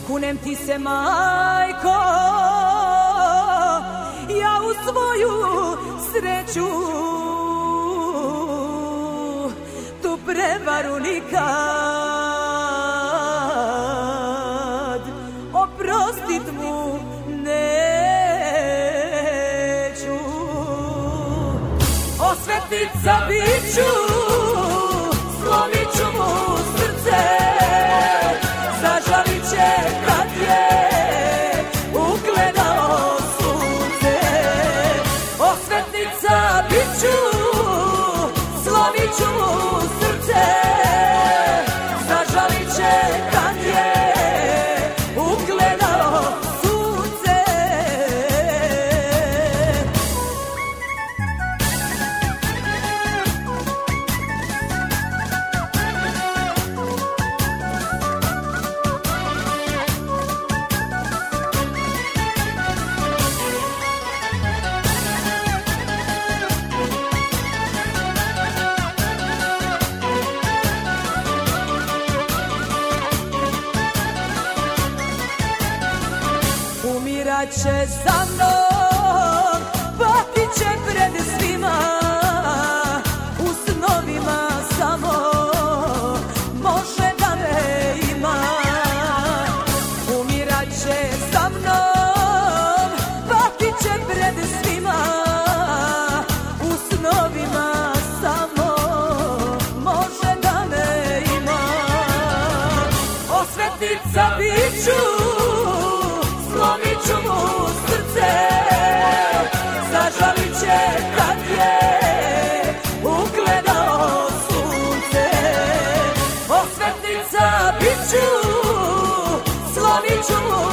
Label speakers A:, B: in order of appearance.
A: kunem ti se, majko, ja u svoju sreću tu prevaru nikad oprostit mu neću. Osvetnica biću, slomit ću mu srce, zažalit će kad je ugledao sunce. Osvetnica biću, slomit ću mu srce, zažalit će kad je ugledao sunce. Umirat će za mnom, patit će pred svima, u snovima samo može da me ima. Umirat će za mnom, patit će pred svima, u snovima samo može da me ima. Osvetnica biću, slomit ću mu srce, zažalit će kad je ugledao sunce. Osvetnica biću, slomit ću mu